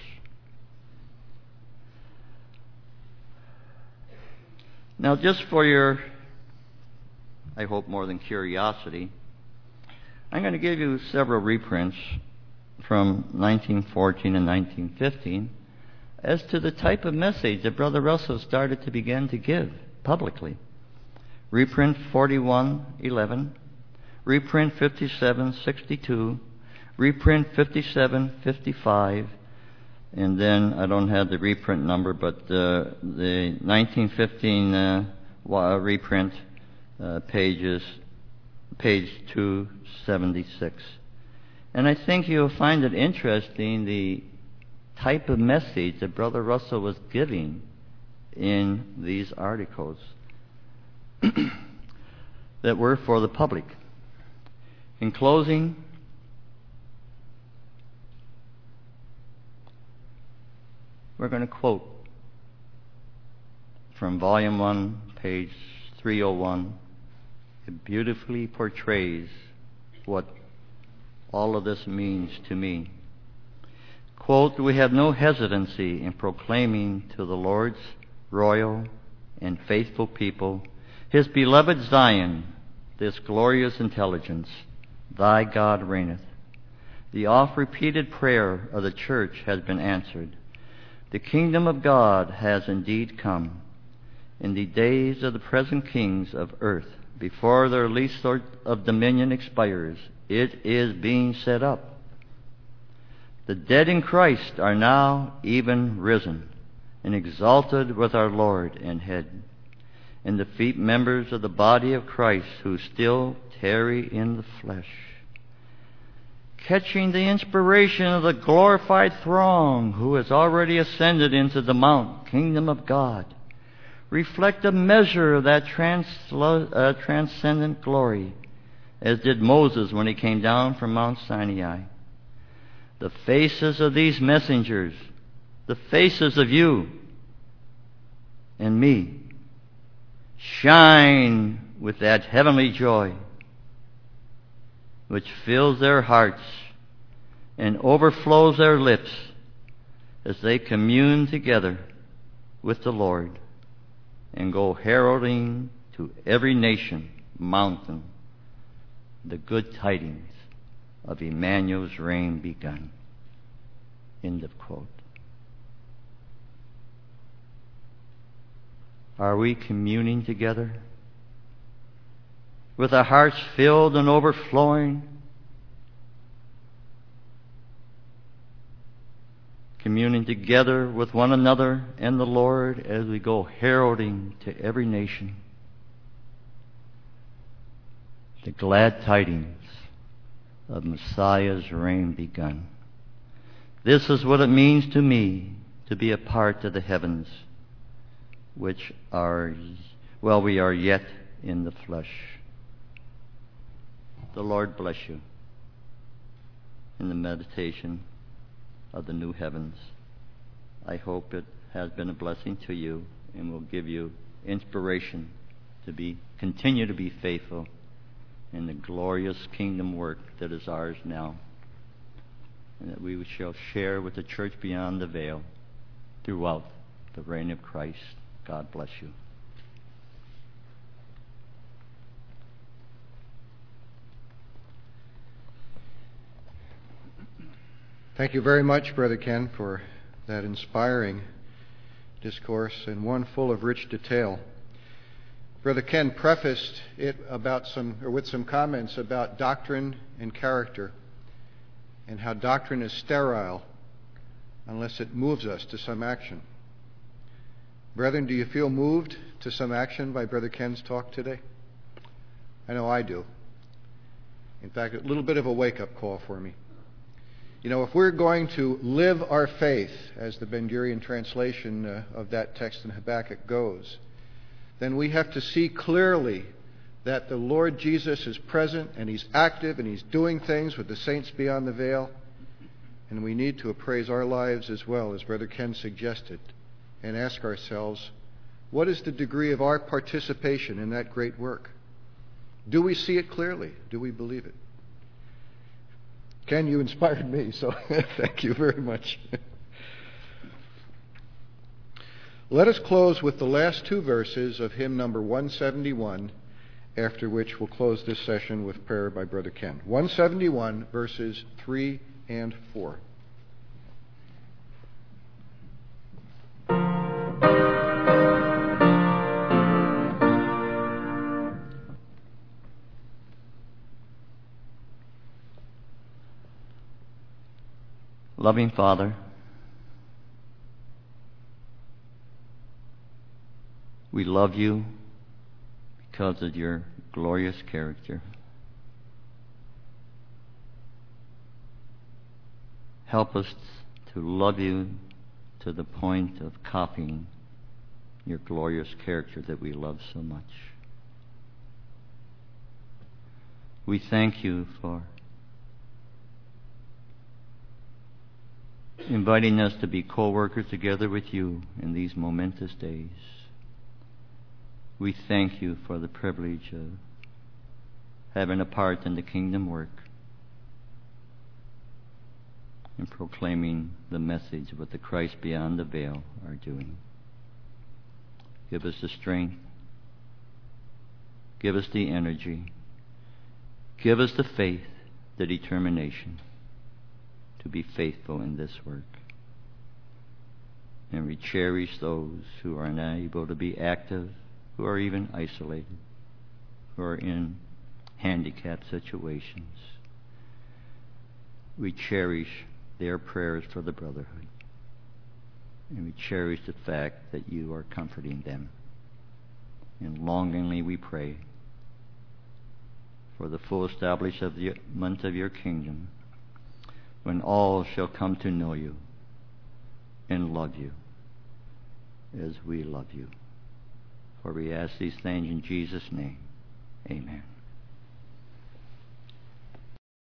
Now, just for your, I hope more than curiosity, I'm going to give you several reprints from nineteen fourteen and nineteen fifteen as to the type of message that Brother Russell started to begin to give publicly. Reprint forty-one eleven, reprint fifty-seven sixty-two, reprint fifty-seven fifty-five, and then I don't have the reprint number, but uh, the nineteen fifteen uh, reprint uh, pages, page two seventy-six. And I think you'll find it interesting the type of message that Brother Russell was giving in these articles that were for the public. In closing, we're going to quote from Volume one, page three oh one. It beautifully portrays what all of this means to me. Quote, "We have no hesitancy in proclaiming to the Lord's royal and faithful people, his beloved Zion, this glorious intelligence: Thy God reigneth. The oft-repeated prayer of the church has been answered. The kingdom of God has indeed come. In the days of the present kings of earth, before their lease of dominion expires, it is being set up. The dead in Christ are now even risen and exalted with our Lord and Head, and the feet members of the body of Christ who still tarry in the flesh, catching the inspiration of the glorified throng who has already ascended into the mount kingdom of God, reflect a measure of that trans- uh, transcendent glory, as did Moses when he came down from Mount Sinai. The faces of these messengers, the faces of you and me, shine with that heavenly joy which fills their hearts and overflows their lips as they commune together with the Lord and go heralding to every nation, mountain, the good tidings of Emmanuel's reign begun." End of quote. Are we communing together with our hearts filled and overflowing? Communing together with one another and the Lord as we go heralding to every nation the glad tidings of Messiah's reign begun. This is what it means to me to be a part of the heavens, which are, well, we are yet in the flesh. The Lord bless you in the meditation of the new heavens. I hope it has been a blessing to you and will give you inspiration to be continue to be faithful in the glorious kingdom work that is ours now, and that we shall share with the church beyond the veil throughout the reign of Christ. God bless you. Thank you very much, Brother Ken, for that inspiring discourse and one full of rich detail. Brother Ken prefaced it about some, or with some comments about doctrine and character, and how doctrine is sterile unless it moves us to some action. Brethren, do you feel moved to some action by Brother Ken's talk today? I know I do. In fact, a little bit of a wake-up call for me. You know, if we're going to live our faith, as the Ben-Gurion translation uh, of that text in Habakkuk goes, then we have to see clearly that the Lord Jesus is present and He's active and He's doing things with the saints beyond the veil. And we need to appraise our lives as well, as Brother Ken suggested, and ask ourselves, what is the degree of our participation in that great work? Do we see it clearly? Do we believe it? Ken, you inspired me, so thank you very much. Let us close with the last two verses of hymn number one seventy-one, after which we'll close this session with prayer by Brother Ken. one seventy-one, verses three and four. Loving Father, we love you because of your glorious character. Help us to love you to the point of copying your glorious character that we love so much. We thank you for inviting us to be co-workers together with you in these momentous days. We thank you for the privilege of having a part in the kingdom work and proclaiming the message of what the Christ beyond the veil are doing. Give us the strength. Give us the energy. Give us the faith, the determination to be faithful in this work. And we cherish those who are unable to be active, who are even isolated, who are in handicapped situations. We cherish their prayers for the brotherhood. And we cherish the fact that you are comforting them. And longingly we pray for the full establishment of your kingdom, when all shall come to know you and love you as we love you. For we ask these things in Jesus' name. Amen.